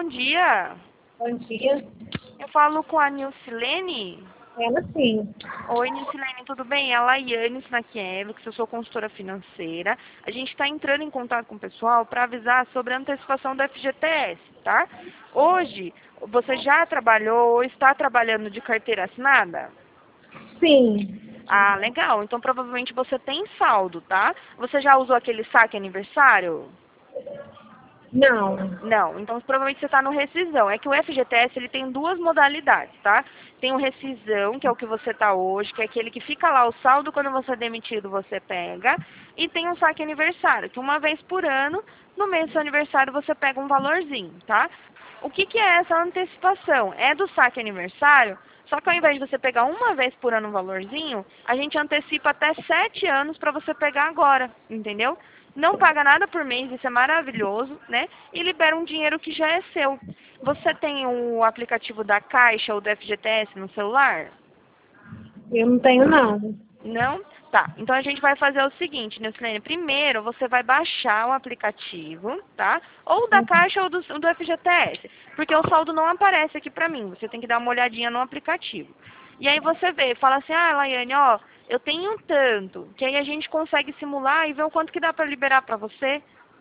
bom dia. Bom dia. Eu falo com a Nilcilene. Ela sim. Oi, Nilcilene, tudo bem? É a Laiane Snakiewicz, eu sou consultora financeira. A gente está entrando em contato com o pessoal para avisar sobre a antecipação do FGTS, tá? Hoje, você já trabalhou ou está trabalhando de carteira assinada? Sim. Ah, legal. Então, provavelmente você tem saldo, tá? Você já usou aquele saque aniversário? Não. Não, então provavelmente você está no rescisão. É que o FGTS ele tem duas modalidades, tá? Tem o rescisão, que é o que você está hoje, que é aquele que fica lá o saldo quando você é demitido, você pega. E tem um saque aniversário, que uma vez por ano, no mês do seu aniversário, você pega um valorzinho, tá? O que, que é essa antecipação? É do saque aniversário, só que ao invés de você pegar uma vez por ano um valorzinho, a gente antecipa até 7 anos para você pegar agora, entendeu? Não paga nada por mês, isso é maravilhoso, né? E libera um dinheiro que já é seu. Você tem o aplicativo da Caixa ou do FGTS no celular? Eu não tenho, não. Não? Tá. Então a gente vai fazer o seguinte, Nilcilene. Primeiro você vai baixar o aplicativo, tá? Ou da Caixa ou do FGTS. Porque o saldo não aparece aqui pra mim. Você tem que dar uma olhadinha no aplicativo. E aí você vê, fala assim, ah, Laiane, ó, eu tenho um tanto. Que aí a gente consegue simular e ver o quanto que dá pra liberar pra você.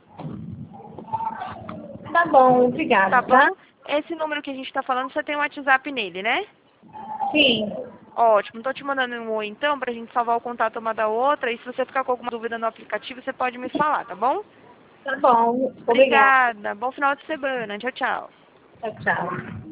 Tá bom, obrigada, Tá tá? bom? Esse número que a gente tá falando, você tem um WhatsApp nele, né? Sim. Ótimo, tô te mandando um oi então pra gente salvar o contato uma da outra. E se você ficar com alguma dúvida no aplicativo, você pode me falar, tá bom? Tá bom. Obrigada. Obrigada. Bom final de semana. Tchau, tchau. Tchau, tchau.